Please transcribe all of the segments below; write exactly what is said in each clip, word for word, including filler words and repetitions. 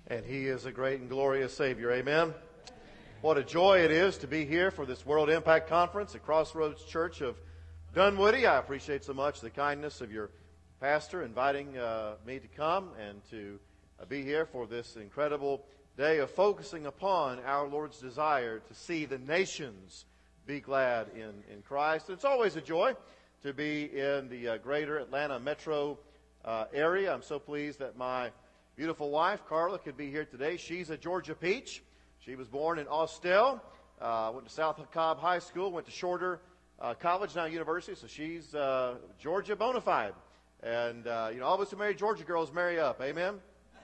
And He is a great and glorious Savior. Amen. What a joy it is to be here for this World Impact Conference at Crossroads Church of Dunwoody. I appreciate so much the kindness of your pastor inviting uh, me to come and to uh, be here for this incredible day of focusing upon our Lord's desire to see the nations be glad in, in Christ. It's always a joy to be in the uh, greater Atlanta metro uh, area. I'm so pleased that my beautiful wife, Carla, could be here today. She's a Georgia peach. She was born in Austell, uh, went to South Cobb High School, went to Shorter uh, College, now University, so she's uh, Georgia bona fide. And, uh, you know, all of us who marry Georgia girls marry up. Amen?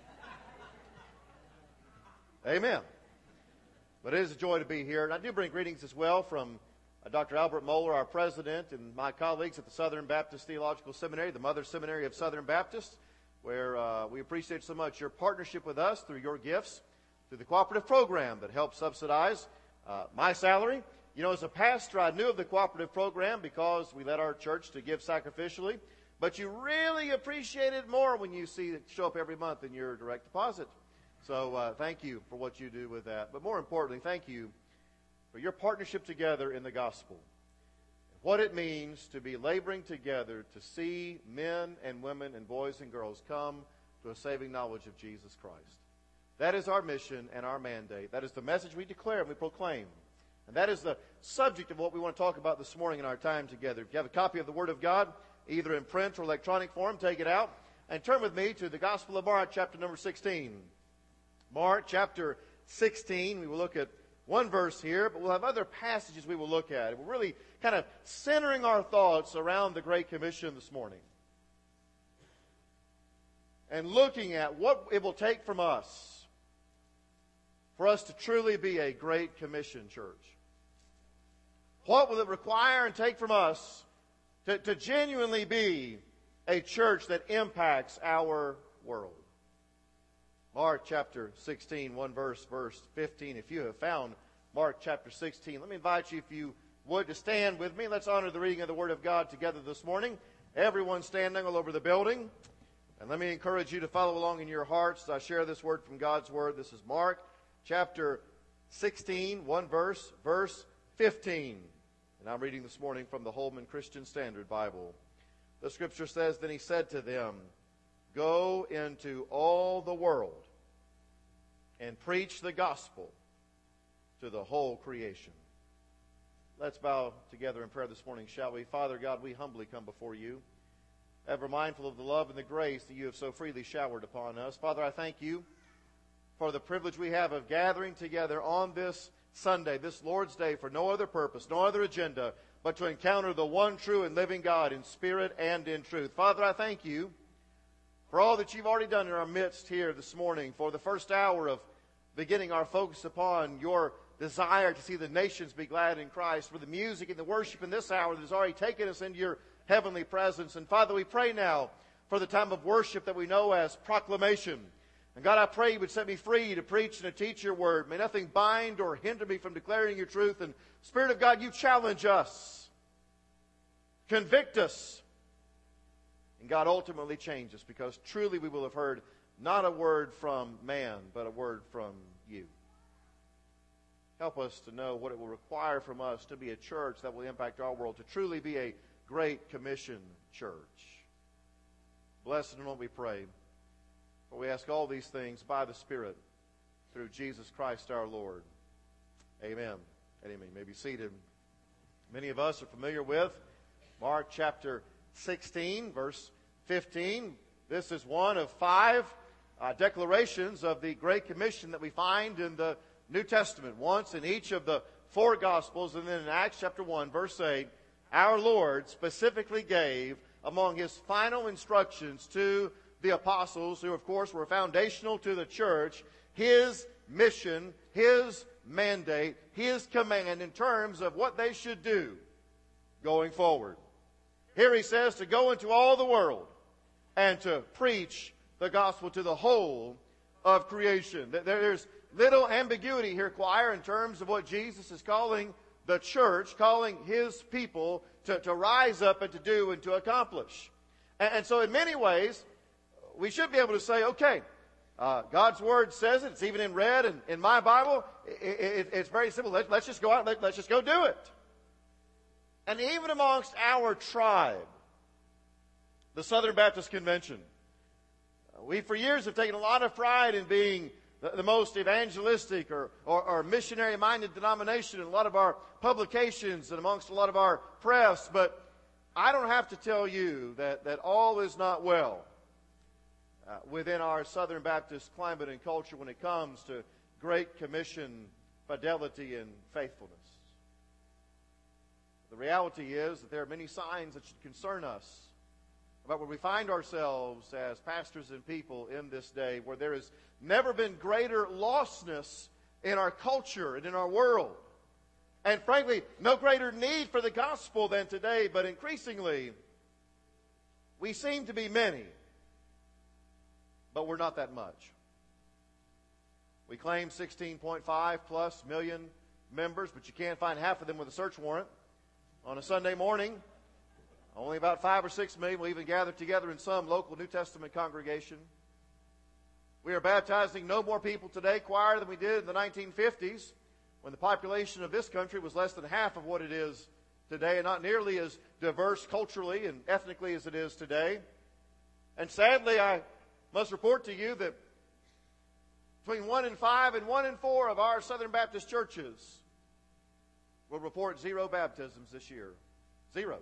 Amen. But it is a joy to be here. And I do bring greetings as well from uh, Doctor Albert Moeller, our president, and my colleagues at the Southern Baptist Theological Seminary, the Mother Seminary of Southern Baptist, where uh, we appreciate so much your partnership with us through your gifts, through the cooperative program that helps subsidize uh, my salary. You know, as a pastor, I knew of the cooperative program because we led our church to give sacrificially, but you really appreciate it more when you see it show up every month in your direct deposit. So uh, thank you for what you do with that. But more importantly, thank you for your partnership together in the gospel. What it means to be laboring together to see men and women and boys and girls come to a saving knowledge of Jesus Christ. That is our mission and our mandate. That is the message we declare and we proclaim. And that is the subject of what we want to talk about this morning in our time together. If you have a copy of the Word of God, either in print or electronic form, take it out and turn with me to the Gospel of Mark, chapter number sixteen. Mark, chapter sixteen. We will look at one verse here, but we'll have other passages we will look at. We're really kind of centering our thoughts around the Great Commission this morning. And looking at what it will take from us for us to truly be a Great Commission church. What will it require and take from us to, to genuinely be a church that impacts our world? Mark chapter sixteen, one verse, verse fifteen. If you have found Mark chapter sixteen, let me invite you, if you would, to stand with me. Let's honor the reading of the Word of God together this morning. Everyone standing all over the building. And let me encourage you to follow along in your hearts as I share this word from God's Word. This is Mark chapter sixteen, one verse, verse fifteen. And I'm reading this morning from the Holman Christian Standard Bible. The Scripture says, "Then he said to them, 'Go into all the world and preach the gospel to the whole creation.'" Let's bow together in prayer this morning, shall we? Father God, we humbly come before you, ever mindful of the love and the grace that you have so freely showered upon us. Father, I thank you for the privilege we have of gathering together on this Sunday, this Lord's Day, for no other purpose, no other agenda, but to encounter the one true and living God in spirit and in truth. Father, I thank you for all that you've already done in our midst here this morning, for the first hour of beginning our focus upon your desire to see the nations be glad in Christ, for the music and the worship in this hour that has already taken us into your heavenly presence. And Father, we pray now for the time of worship that we know as proclamation. And God, I pray you would set me free to preach and to teach your word. May nothing bind or hinder me from declaring your truth. And Spirit of God, you challenge us. Convict us. And God, ultimately change us, because truly we will have heard not a word from man, but a word from you. Help us to know what it will require from us to be a church that will impact our world, to truly be a Great Commission church. Blessed and what we pray. For we ask all these things by the Spirit through Jesus Christ our Lord. Amen. And amen. You may be seated. Many of us are familiar with Mark chapter sixteen, verse fifteen. This is one of five uh, declarations of the Great Commission that we find in the New Testament. Once in each of the four Gospels, and then in Acts chapter one, verse eight, our Lord specifically gave among his final instructions to the apostles, who of course were foundational to the church, his mission, his mandate, his command in terms of what they should do going forward. Here he says to go into all the world and to preach the gospel to the whole of creation. There's little ambiguity here, choir, in terms of what Jesus is calling the church, calling his people to, to rise up and to do and to accomplish. And, and so in many ways, we should be able to say, okay, Uh, God's Word says it. It's even in red and in my Bible. It, it, it's very simple. Let, let's just go out. Let, let's just go do it. And even amongst our tribe, the Southern Baptist Convention, we for years have taken a lot of pride in being the, the most evangelistic or, or, or missionary-minded denomination in a lot of our publications and amongst a lot of our press. But I don't have to tell you that, that all is not well uh, within our Southern Baptist climate and culture when it comes to Great Commission fidelity and faithfulness. The reality is that there are many signs that should concern us about where we find ourselves as pastors and people in this day, where there has never been greater lostness in our culture and in our world. And frankly, no greater need for the gospel than today, but increasingly, we seem to be many, but we're not that much. We claim sixteen point five plus million members, but you can't find half of them with a search warrant. On a Sunday morning, only about five or six million will even gather together in some local New Testament congregation. We are baptizing no more people today, choir, than we did in the nineteen fifties, when the population of this country was less than half of what it is today, and not nearly as diverse culturally and ethnically as it is today. And sadly, I must report to you that between one in five and one in four of our Southern Baptist churches will report zero baptisms this year. Zero.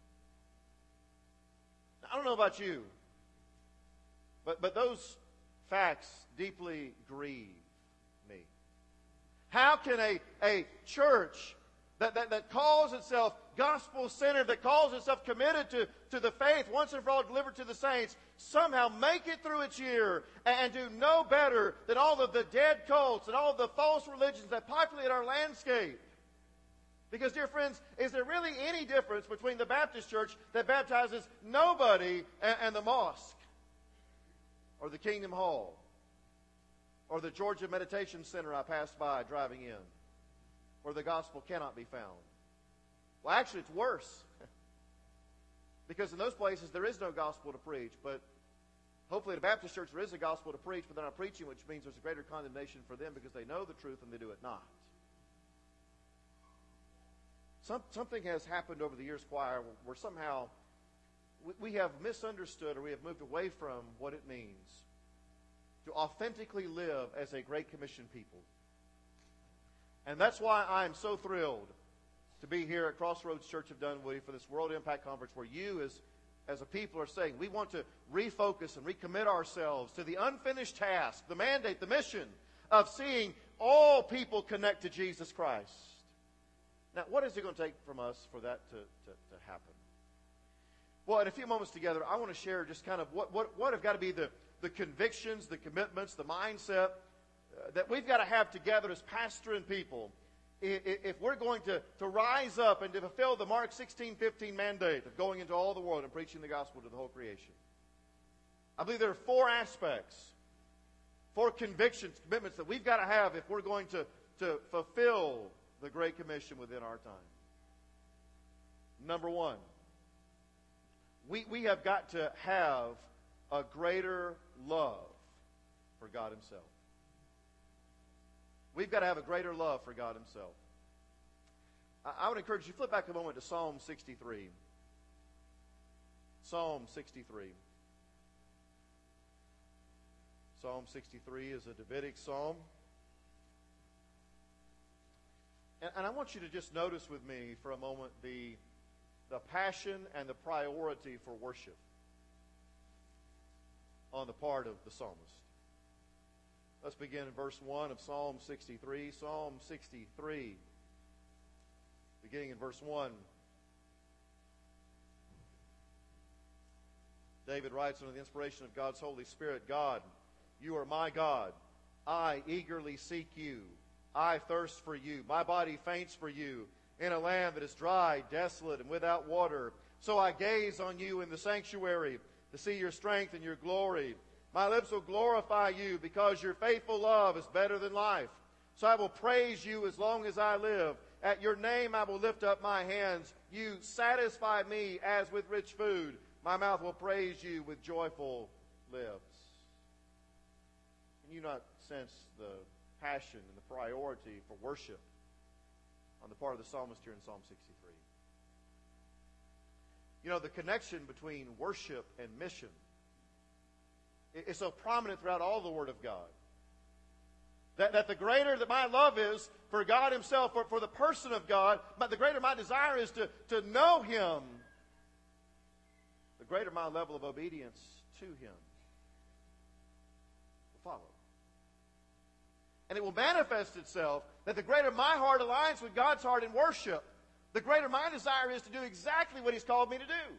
Now, I don't know about you, but, but those facts deeply grieve me. How can a, a church that, that, that calls itself gospel-centered, that calls itself committed to, to the faith once and for all delivered to the saints, somehow make it through its year and, and do no better than all of the dead cults and all of the false religions that populate our landscape? Because, dear friends, is there really any difference between the Baptist church that baptizes nobody and, and the mosque, or the Kingdom Hall, or the Georgia Meditation Center I passed by driving in, where the gospel cannot be found? Well, actually, it's worse. Because in those places, there is no gospel to preach. But hopefully, at a Baptist church, there is a gospel to preach, but they're not preaching, which means there's a greater condemnation for them because they know the truth and they do it not. Some, something has happened over the years, choir, where somehow we, we have misunderstood or we have moved away from what it means to authentically live as a Great Commission people. And that's why I am so thrilled to be here at Crossroads Church of Dunwoody for this World Impact Conference, where you as, as a people are saying we want to refocus and recommit ourselves to the unfinished task, the mandate, the mission of seeing all people connect to Jesus Christ. Now, what is it going to take from us for that to, to, to happen? Well, in a few moments together, I want to share just kind of what, what, what have got to be the, the convictions, the commitments, the mindset uh, that we've got to have together as pastor and people if, if we're going to, to rise up and to fulfill the Mark sixteen fifteen mandate of going into all the world and preaching the gospel to the whole creation. I believe there are four aspects, four convictions, commitments that we've got to have if we're going to, to fulfill the Great Commission within our time. Number one, we, we have got to have a greater love for God Himself. We've got to have a greater love for God Himself. I, I would encourage you, flip back a moment to Psalm sixty-three. Psalm sixty-three. Psalm sixty-three is a Davidic psalm. And I want you to just notice with me for a moment the, the passion and the priority for worship on the part of the psalmist. Let's begin in verse one of Psalm sixty-three. Psalm sixty-three, beginning in verse one. David writes under the inspiration of God's Holy Spirit, God, you are my God. I eagerly seek you. I thirst for you. My body faints for you in a land that is dry, desolate, and without water. So I gaze on you in the sanctuary to see your strength and your glory. My lips will glorify you because your faithful love is better than life. So I will praise you as long as I live. At your name I will lift up my hands. You satisfy me as with rich food. My mouth will praise you with joyful lips. not sense the passion and the priority for worship on the part of the psalmist here in Psalm sixty-three? You know, the connection between worship and mission is so prominent throughout all the Word of God. That, that the greater that my love is for God Himself, for, for the person of God, but the greater my desire is to, to know Him, the greater my level of obedience to Him will follow. And it will manifest itself that the greater my heart aligns with God's heart in worship, the greater my desire is to do exactly what He's called me to do.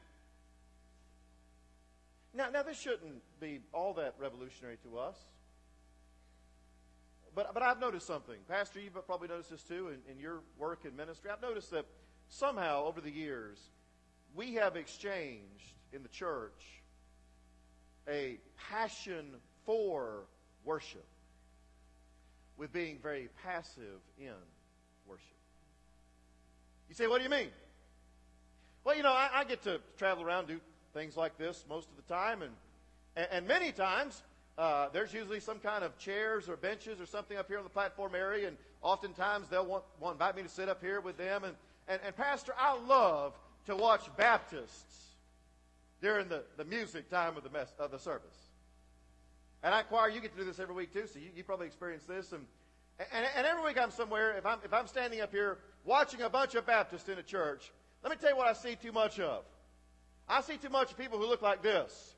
Now, now this shouldn't be all that revolutionary to us. But, but I've noticed something. Pastor, you've probably noticed this too in, in your work in ministry. I've noticed that somehow over the years, we have exchanged in the church a passion for worship with being very passive in worship. You say, what do you mean? Well, you know, I, I get to travel around, do things like this most of the time, and and, and many times uh, there's usually some kind of chairs or benches or something up here on the platform area, and oftentimes they'll want, want invite me to sit up here with them. And, and, and Pastor, I love to watch Baptists during the, the music time of the mess, of the service. And I choir, you get to do this every week too, so you, you probably experience this. And, and and every week I'm somewhere, if I'm if I'm standing up here watching a bunch of Baptists in a church, let me tell you what I see too much of. I see too much of people who look like this.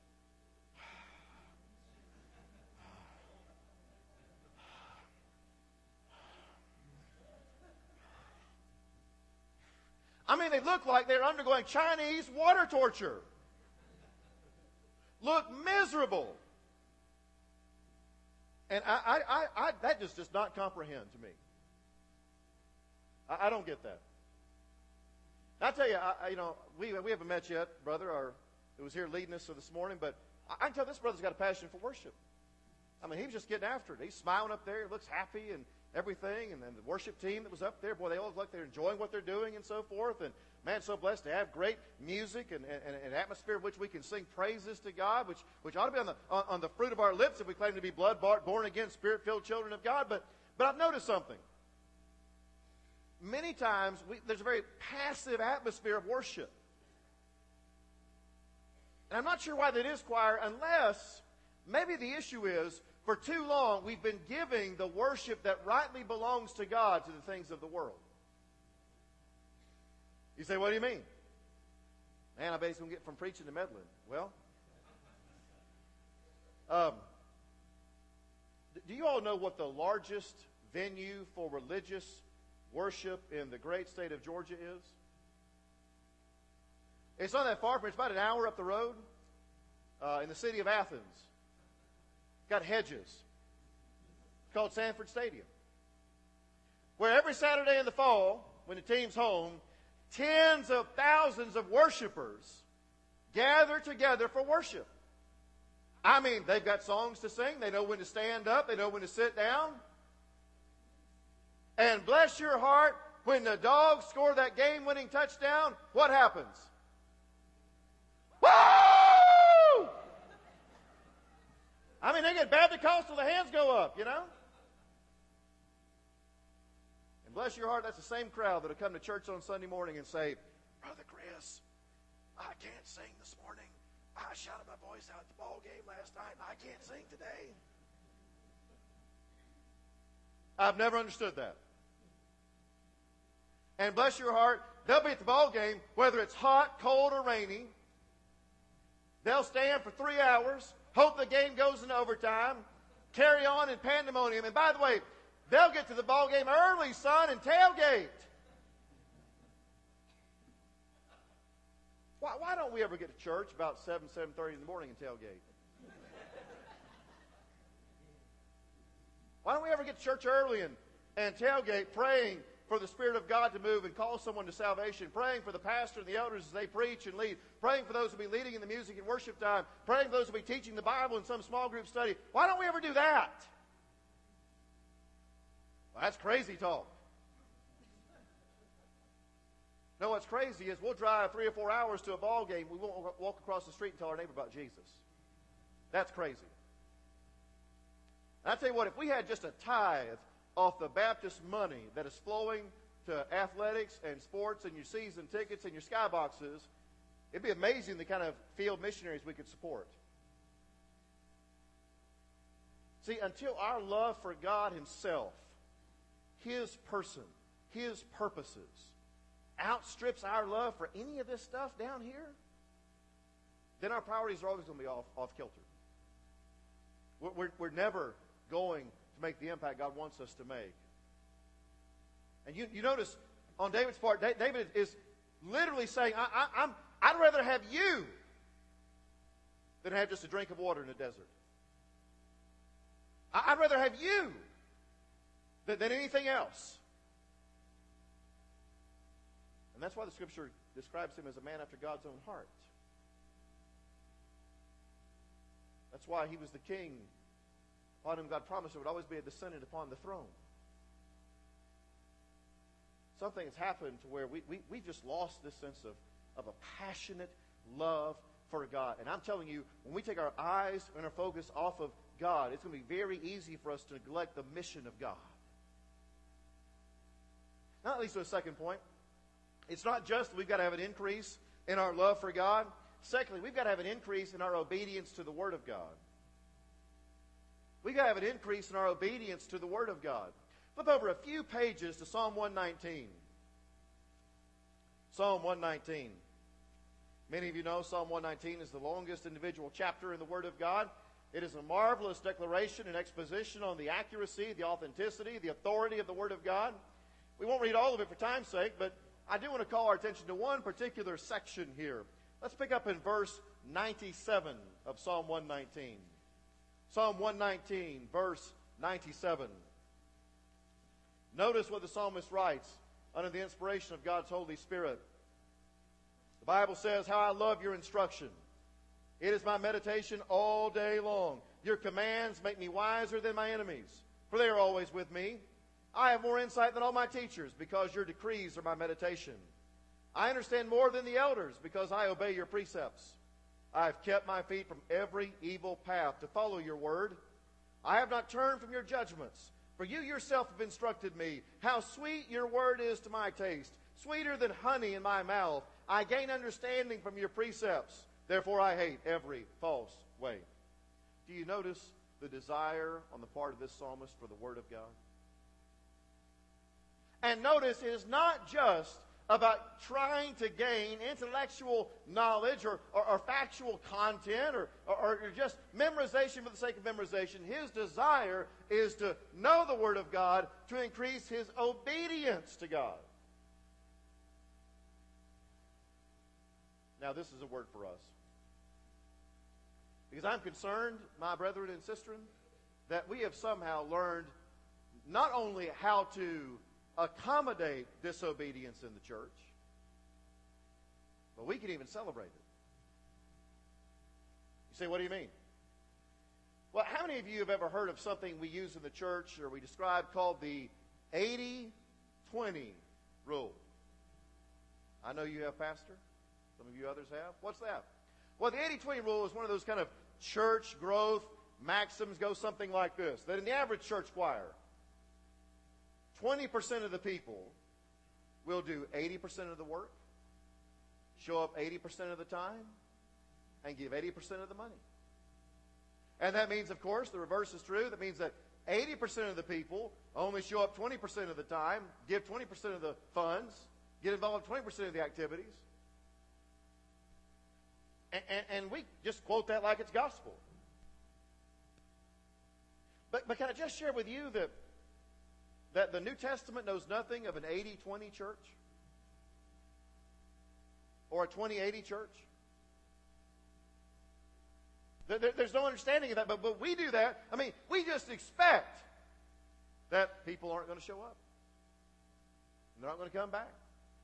I mean, they look like they're undergoing Chinese water torture. Look miserable. And I, I, I, I that just does not comprehend to me. I, I don't get that. I tell you, I, you know, we we haven't met yet, brother, or who was here leading us this morning, but I, I can tell this brother's got a passion for worship. I mean, he was just getting after it. He's smiling up there, he looks happy and everything, and then the worship team that was up there, boy, they all look like they're enjoying what they're doing and so forth, and man, so blessed to have great music and an atmosphere in which we can sing praises to God, which, which ought to be on the, on, on the fruit of our lips if we claim to be blood-born again, spirit-filled children of God. But, but I've noticed something. Many times, we, there's a very passive atmosphere of worship. And I'm not sure why that is, choir, unless maybe the issue is, for too long, we've been giving the worship that rightly belongs to God to the things of the world. You say, what do you mean? Man, I bet he's going to get from preaching to meddling. Well, um, do you all know what the largest venue for religious worship in the great state of Georgia is? It's not that far from it. It's about an hour up the road uh, in the city of Athens. It's got hedges. It's called Sanford Stadium. Where every Saturday in the fall, when the team's home, tens of thousands of worshipers gather together for worship. I mean, they've got songs to sing. They know when to stand up. They know when to sit down. And bless your heart, when the Dogs score that game-winning touchdown, what happens? Woo! I mean, they get Baptist till the hands go up, you know? And bless your heart, that's the same crowd that'll come to church on Sunday morning and say, Brother Chris, I can't sing this morning. I shouted my voice out at the ball game last night, and I can't sing today. I've never understood that. And bless your heart, they'll be at the ball game, whether it's hot, cold, or rainy. They'll stand for three hours, hope the game goes into overtime, carry on in pandemonium. And by the way, they'll get to the ball game early, son, and tailgate. Why, why don't we ever get to church about seven, seven thirty in the morning and tailgate? Why don't we ever get to church early and, and tailgate, praying for the Spirit of God to move and call someone to salvation, praying for the pastor and the elders as they preach and lead, praying for those who will be leading in the music and worship time, praying for those who will be teaching the Bible in some small group study. Why don't we ever do that? Well, that's crazy talk. No, what's crazy is we'll drive three or four hours to a ball game. We won't walk across the street and tell our neighbor about Jesus. That's crazy. And I tell you what, if we had just a tithe off the Baptist money that is flowing to athletics and sports and your season tickets and your skyboxes, it'd be amazing the kind of field missionaries we could support. See, until our love for God Himself, His person, His purposes, outstrips our love for any of this stuff down here, then our priorities are always going to be off, off kilter. We're, we're, we're never going to make the impact God wants us to make. And you, you notice on David's part, David is literally saying, I, I, I'm, I'd rather have you than have just a drink of water in the desert. I, I'd rather have you than, than anything else. And that's why the Scripture describes him as a man after God's own heart. That's why he was the king upon whom God promised there would always be a descendant upon the throne. Something has happened to where we, we, we've just lost this sense of, of a passionate love for God. And I'm telling you, when we take our eyes and our focus off of God, it's going to be very easy for us to neglect the mission of God. Now, at least to a second point. It's not just that we've got to have an increase in our love for God. Secondly, we've got to have an increase in our obedience to the Word of God. We've got to have an increase in our obedience to the Word of God. Flip over a few pages to Psalm one nineteen. Psalm one nineteen. Many of you know Psalm one nineteen is the longest individual chapter in the Word of God. It is a marvelous declaration and exposition on the accuracy, the authenticity, the authority of the Word of God. We won't read all of it for time's sake, but I do want to call our attention to one particular section here. Let's pick up in verse ninety-seven of Psalm one nineteen. Psalm one nineteen, verse ninety-seven. Notice what the psalmist writes under the inspiration of God's Holy Spirit. The Bible says, "How I love your instruction. It is my meditation all day long. Your commands make me wiser than my enemies, for they are always with me. I have more insight than all my teachers, because your decrees are my meditation. I understand more than the elders, because I obey your precepts. I have kept my feet from every evil path to follow your word. I have not turned from your judgments, for you yourself have instructed me. How sweet your word is to my taste, sweeter than honey in my mouth. I gain understanding from your precepts. Therefore I hate every false way." Do you notice the desire on the part of this psalmist for the Word of God? And notice it is not just about trying to gain intellectual knowledge or, or, or factual content or, or, or just memorization for the sake of memorization. His desire is to know the Word of God to increase his obedience to God. Now, this is a word for us. Because I'm concerned, my brethren and sisters, that we have somehow learned not only how to accommodate disobedience in the church, but we can even celebrate it. You say, what do you mean? Well, how many of you have ever heard of something we use in the church or we describe called the eighty twenty rule? I know you have, Pastor. Some of you others have. What's that? Well, the eighty twenty rule is one of those kind of church growth maxims, goes something like this. That in the average church choir, twenty percent of the people will do eighty percent of the work, show up eighty percent of the time, and give eighty percent of the money. And that means, of course, the reverse is true. That means that eighty percent of the people only show up twenty percent of the time, give twenty percent of the funds, get involved in twenty percent of the activities. And, and, and we just quote that like it's gospel. But, but can I just share with you that, that the New Testament knows nothing of an eighty twenty church? Or a twenty eighty church? There, there, there's no understanding of that, but, but we do that. I mean, we just expect that people aren't going to show up. And they're not going to come back.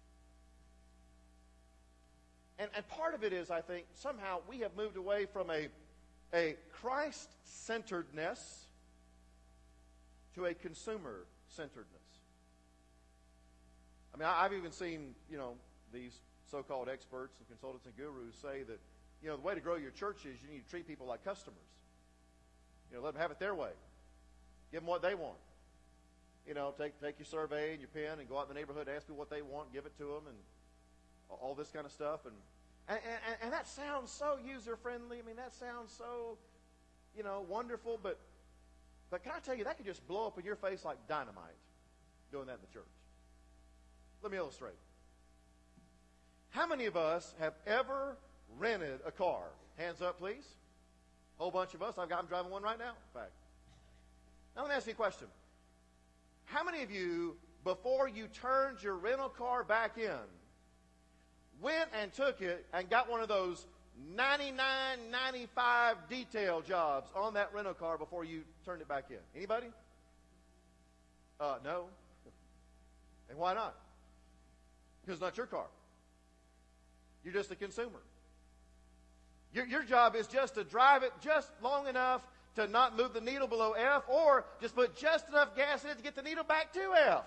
And, and part of it is, I think, somehow we have moved away from a, a Christ-centeredness to a consumer-centeredness. I mean, I, I've even seen, you know, these so-called experts and consultants and gurus say that, you know, the way to grow your church is you need to treat people like customers. You know, let them have it their way. Give them what they want. You know, take take your survey and your pen and go out in the neighborhood, ask people what they want, give it to them, and all this kind of stuff. And and, and, and that sounds so user-friendly. I mean, that sounds so, you know, wonderful. But, but can I tell you, that could just blow up in your face like dynamite, doing that in the church. Let me illustrate. How many of us have ever rented a car? Hands up, please. A whole bunch of us. I've got, I'm driving one right now, in fact. Now, let me ask you a question. How many of you, before you turned your rental car back in, went and took it and got one of those ninety-nine ninety-five detail jobs on that rental car before you turned it back in? Anybody? Uh, no. And why not? Because it's not your car. You're just a consumer. Your, your job is just to drive it just long enough to not move the needle below F, or just put just enough gas in it to get the needle back to F.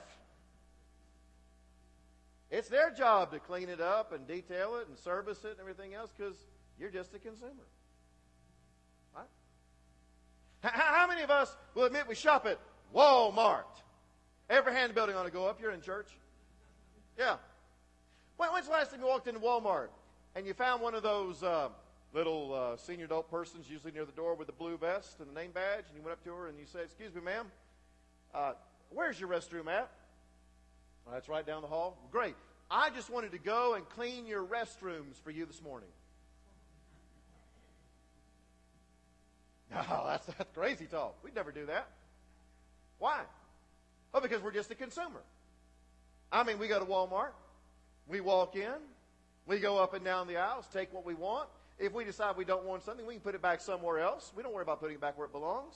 It's their job to clean it up and detail it and service it and everything else, because you're just a consumer. Right? How, how many of us will admit we shop at Walmart? Every hand building ought to go up. You're in church. Yeah. When, when's the last time you walked into Walmart and you found one of those uh, little uh, senior adult persons, usually near the door with the blue vest and the name badge, and you went up to her and you said, "Excuse me, ma'am, uh, where's your restroom at?" Well, that's right down the hall. Well, great. I just wanted to go and clean your restrooms for you this morning. No, that's, that's crazy talk. We'd never do that. Why? Oh, because we're just a consumer. I mean, we go to Walmart. We walk in. We go up and down the aisles, take what we want. If we decide we don't want something, we can put it back somewhere else. We don't worry about putting it back where it belongs.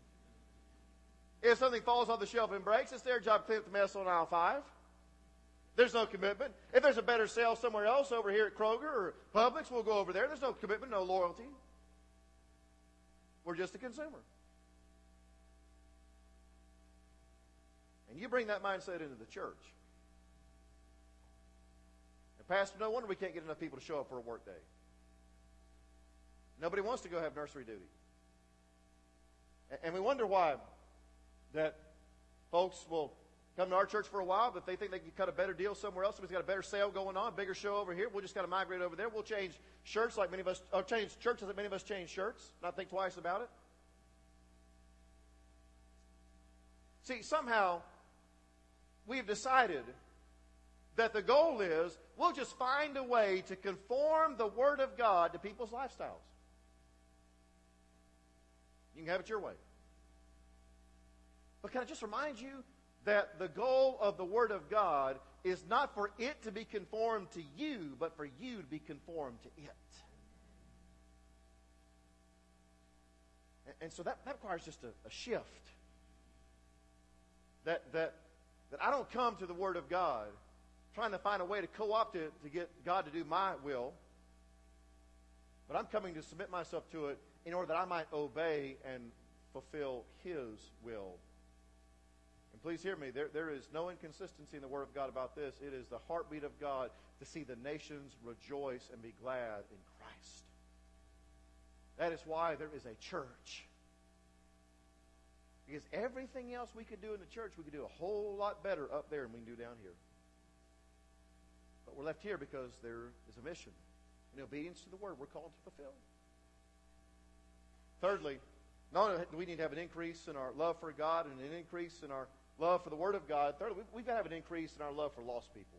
If something falls off the shelf and breaks, it's their job to clean up the mess on aisle five. There's no commitment. If there's a better sale somewhere else, over here at Kroger or Publix, we'll go over there. There's no commitment, no loyalty. We're just a consumer. And you bring that mindset into the church. And Pastor, no wonder we can't get enough people to show up for a work day. Nobody wants to go have nursery duty. And we wonder why that folks will come to our church for a while, but they think they can cut a better deal somewhere else. Somebody's got a better sale going on, bigger show over here. We'll just kind of migrate over there. We'll change shirts like many of us, or change churches like many of us change shirts, not think twice about it. See, somehow we've decided that the goal is we'll just find a way to conform the Word of God to people's lifestyles. You can have it your way. But can I just remind you that the goal of the Word of God is not for it to be conformed to you, but for you to be conformed to it. And, and so that, that requires just a, a shift. That, that, that I don't come to the Word of God trying to find a way to co-opt it to get God to do my will, but I'm coming to submit myself to it in order that I might obey and fulfill His will. And please hear me, there, there is no inconsistency in the Word of God about this. It is the heartbeat of God to see the nations rejoice and be glad in Christ. That is why there is a church. Because everything else we could do in the church, we could do a whole lot better up there than we can do down here. But we're left here because there is a mission. In obedience to the Word, we're called to fulfill. Thirdly, not only do we need to have an increase in our love for God and an increase in our love for the Word of God, thirdly, we've got to have an increase in our love for lost people.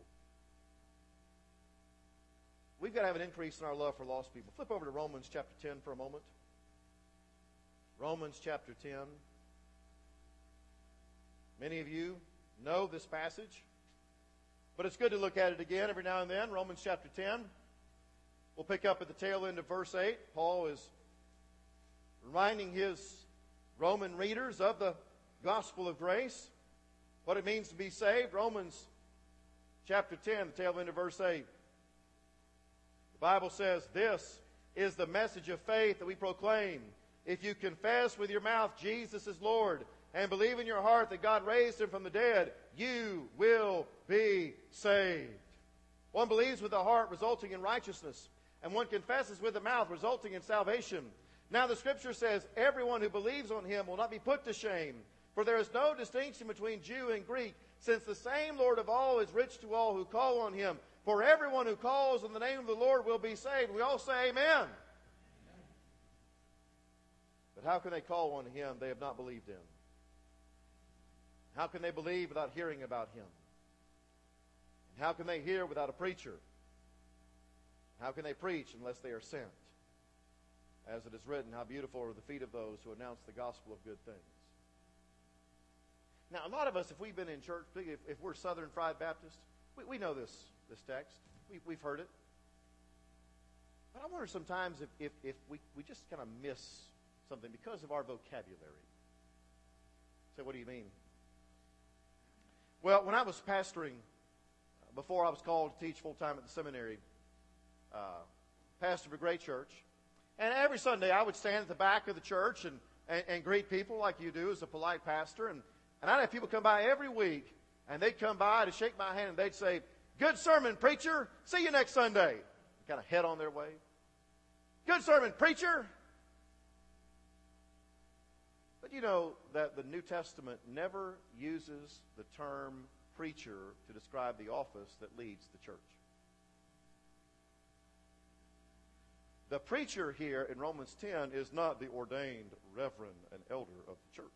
We've got to have an increase in our love for lost people. Flip over to Romans chapter ten for a moment. Romans chapter ten. Many of you know this passage, but it's good to look at it again every now and then. Romans chapter ten. We'll pick up at the tail end of verse eight. Paul is reminding his Roman readers of the gospel of grace, what it means to be saved. Romans chapter ten, the tail end of verse eight. The Bible says, "This is the message of faith that we proclaim. If you confess with your mouth Jesus is Lord, and believe in your heart that God raised Him from the dead, you will be saved." One believes with the heart, resulting in righteousness, and one confesses with the mouth, resulting in salvation. Now the Scripture says, everyone who believes on Him will not be put to shame, For there is no distinction between Jew and Greek, since the same Lord of all is rich to all who call on him. For everyone who calls on the name of the Lord will be saved. We all say amen. Amen. But how can they call on him they have not believed in? How can they believe without hearing about him? And how can they hear without a preacher? How can they preach unless they are sent? As it is written, how beautiful are the feet of those who announce the gospel of good things. Now, a lot of us, if we've been in church, if, if we're Southern Fried Baptist, we, we know this, this text. We, we've heard it. But I wonder sometimes if, if, if we, we just kind of miss something because of our vocabulary. So what do you mean? Well, when I was pastoring, before I was called to teach full-time at the seminary, uh, pastor of a great church, and every Sunday I would stand at the back of the church and, and, and greet people like you do as a polite pastor. And, and I'd have people come by every week, and they'd come by to shake my hand, and they'd say, "Good sermon, preacher. See you next Sunday." Kind of head on their way. "Good sermon, preacher." But you know that the New Testament never uses the term preacher to describe the office that leads the church. The preacher here in Romans ten is not the ordained reverend and elder of the church.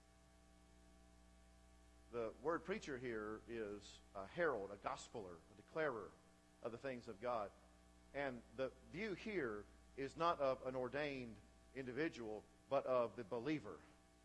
The word preacher here is a herald, a gospeler, a declarer of the things of God. And the view here is not of an ordained individual, but of the believer.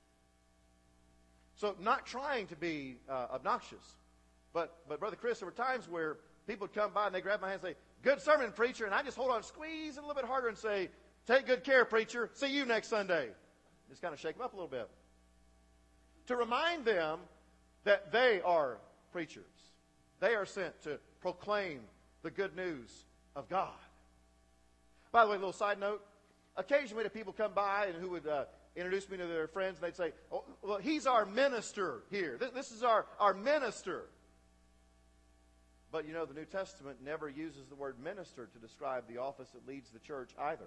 So not trying to be uh, obnoxious, but, but Brother Chris, there were times where people would come by and they grab my hand and say, "Good sermon, preacher," and I just hold on, squeeze it a little bit harder and say, "Take good care, preacher. See you next Sunday." Just kind of shake them up a little bit. To remind them that they are preachers. They are sent to proclaim the good news of God. By the way, a little side note. Occasionally people come by and who would uh, introduce me to their friends, and they'd say, "Oh, well, he's our minister here. This, this is our, our minister." But you know, the New Testament never uses the word minister to describe the office that leads the church either.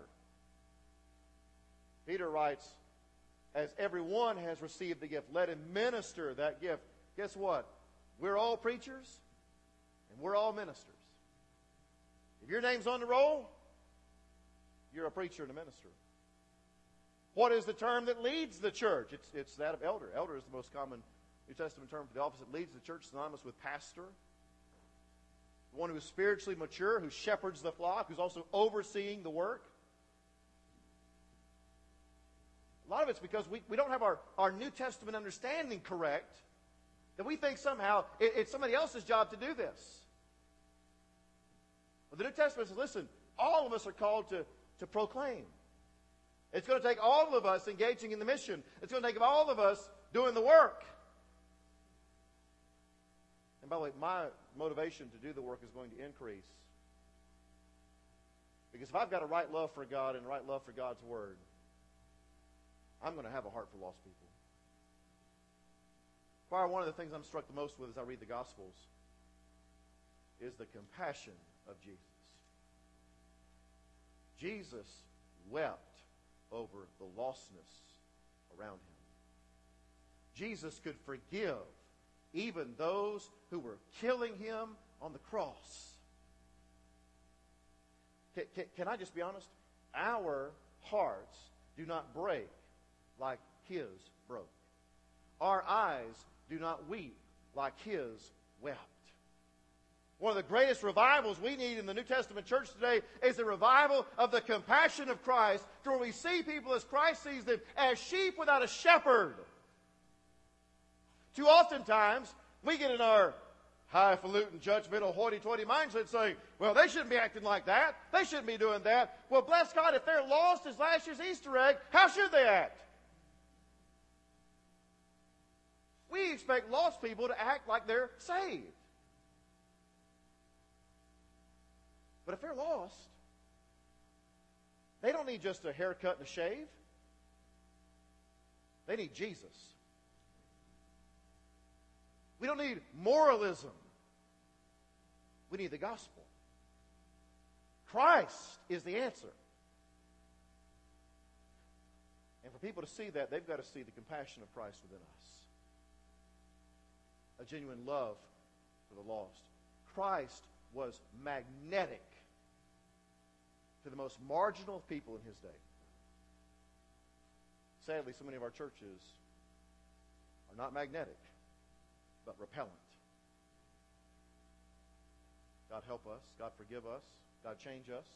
Peter writes, "As everyone has received the gift, let him minister that gift." Guess what? We're all preachers, and we're all ministers. If your name's on the roll, you're a preacher and a minister. What is the term that leads the church? It's, it's that of elder. Elder is the most common New Testament term for the office that leads the church, synonymous with pastor. One who is spiritually mature, who shepherds the flock, who's also overseeing the work. A lot of it's because we, we don't have our, our New Testament understanding correct, that we think somehow it, it's somebody else's job to do this. But the New Testament says, listen, all of us are called to, to proclaim. It's going to take all of us engaging in the mission. It's going to take all of us doing the work. And by the way, my motivation to do the work is going to increase. Because if I've got a right love for God and a right love for God's Word, I'm going to have a heart for lost people. Fire, one of the things I'm struck the most with as I read the Gospels is the compassion of Jesus. Jesus wept over the lostness around him. Jesus could forgive even those who were killing him on the cross. Can, can, can I just be honest? Our hearts do not break like his broke. Our eyes do not weep like his wept. One of the greatest revivals we need in the New Testament church today is the revival of the compassion of Christ, to where we see people as Christ sees them, as sheep without a shepherd. Too oftentimes, we get in our highfalutin, judgmental, hoity-toity mindset saying, well, they shouldn't be acting like that. They shouldn't be doing that. Well, bless God, if they're lost as last year's Easter egg, how should they act? We expect lost people to act like they're saved. But if they're lost, they don't need just a haircut and a shave. They need Jesus. We don't need moralism. We need the gospel. Christ is the answer. And for people to see that, they've got to see the compassion of Christ within us. a genuine love for the lost. Christ was magnetic to the most marginal people in his day. Sadly, so many of our churches are not magnetic, but repellent. God help us. God forgive us. God change us.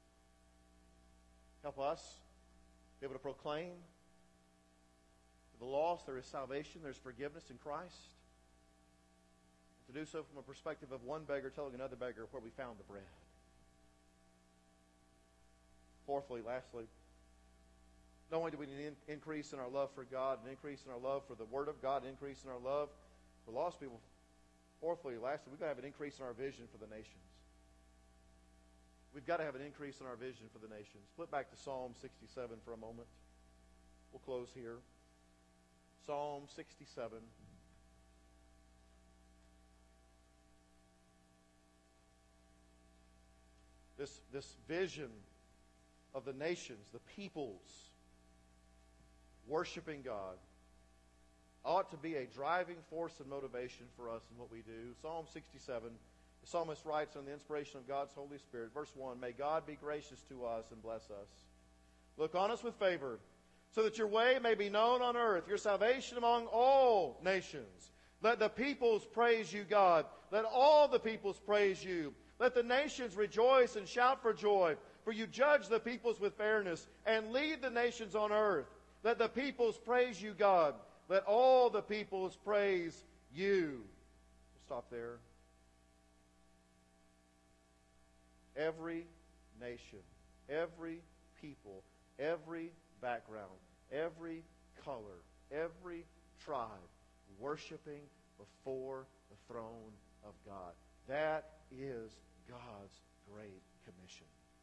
Help us be able to proclaim to the lost there is salvation, there's forgiveness in Christ. To do so from a perspective of one beggar telling another beggar where we found the bread. Fourthly, lastly, not only do we need an increase in our love for God, an increase in our love for the Word of God, an increase in our love for lost people. Fourthly, lastly, we've got to have an increase in our vision for the nations. We've got to have an increase in our vision for the nations. Flip back to Psalm sixty-seven for a moment. We'll close here. Psalm sixty-seven. This, this vision of the nations, the peoples, worshiping God, ought to be a driving force and motivation for us in what we do. Psalm sixty-seven, the psalmist writes on the inspiration of God's Holy Spirit, verse one, "May God be gracious to us and bless us. Look on us with favor, so that your way may be known on earth, your salvation among all nations. Let the peoples praise you, God. Let all the peoples praise you. Let the nations rejoice and shout for joy, for you judge the peoples with fairness and lead the nations on earth. Let the peoples praise you, God. Let all the peoples praise you." We'll stop there. Every nation, every people, every background, every color, every tribe worshiping before the throne of God. That is God's great commission.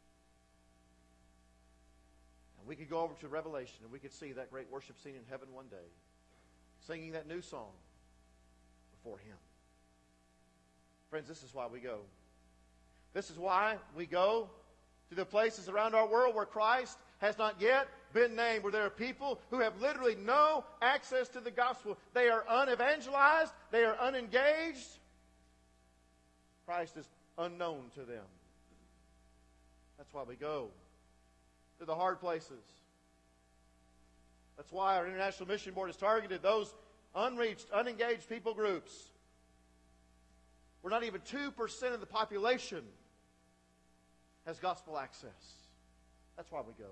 And we could go over to Revelation and we could see that great worship scene in heaven one day, singing that new song before Him. Friends, this is why we go. This is why we go to the places around our world where Christ has not yet been named, where there are people who have literally no access to the gospel. They are unevangelized. They are unengaged. Christ is unknown to them. That's why we go to the hard places. That's why our International Mission Board has targeted those unreached, unengaged people groups. We're not even two percent of the population has gospel access. That's why we go.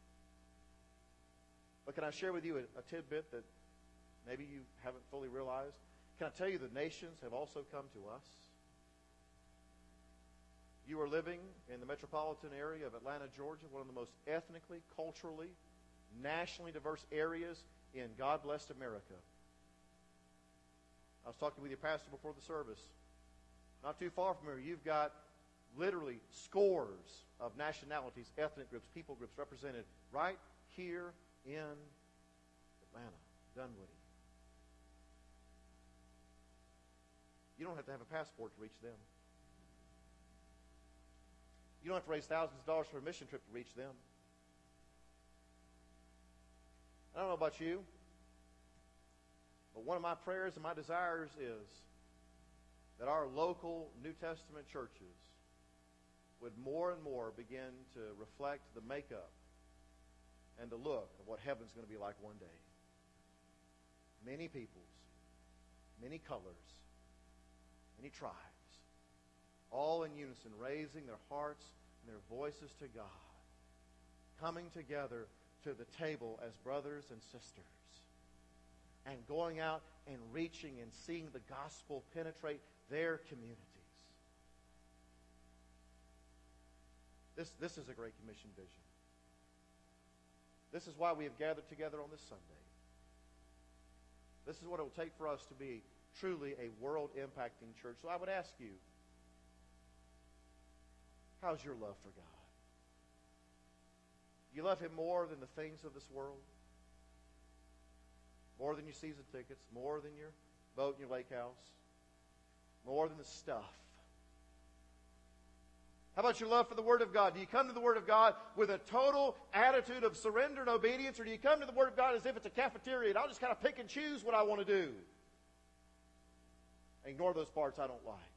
But can I share with you a, a tidbit that maybe you haven't fully realized? Can I tell you the nations have also come to us? You are living in the metropolitan area of Atlanta, Georgia, one of the most ethnically, culturally, nationally diverse areas in God-blessed America. I was talking with your pastor before the service. Not too far from here, you've got literally scores of nationalities, ethnic groups, people groups represented right here in Atlanta, Dunwoody. You don't have to have a passport to reach them. You don't have to raise thousands of dollars for a mission trip to reach them. I don't know about you, but one of my prayers and my desires is that our local New Testament churches would more and more begin to reflect the makeup and the look of what heaven's going to be like one day. Many peoples, many colors, many tribes, all in unison, raising their hearts and their voices to God, coming together to the table as brothers and sisters, and going out and reaching and seeing the gospel penetrate their communities. This, this is a Great Commission vision. This is why we have gathered together on this Sunday. This is what it will take for us to be truly a world-impacting church. So I would ask you, how's your love for God? You love Him more than the things of this world? More than your season tickets? More than your boat and your lake house? More than the stuff? How about your love for the Word of God? Do you come to the Word of God with a total attitude of surrender and obedience, or do you come to the Word of God as if it's a cafeteria and I'll just kind of pick and choose what I want to do? Ignore those parts I don't like.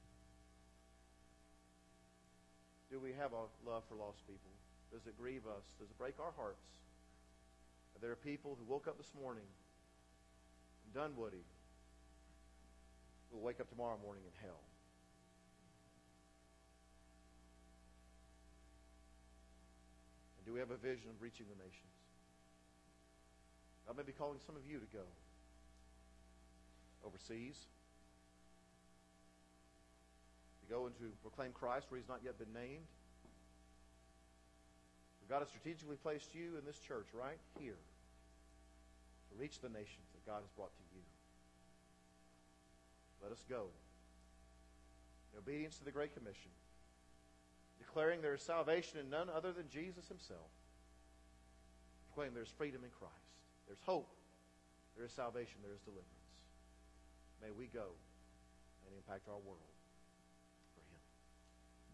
Do we have a love for lost people? Does it grieve us? Does it break our hearts? There are people who woke up this morning in Dunwoody who will wake up tomorrow morning in hell. And do we have a vision of reaching the nations? God may be calling some of you to go overseas, to go and to proclaim Christ where He's not yet been named. God has strategically placed you in this church right here to reach the nations that God has brought to you. Let us go in obedience to the Great Commission, declaring there is salvation in none other than Jesus Himself, proclaiming there is freedom in Christ, there's hope, there is salvation, there is deliverance. May we go and impact our world.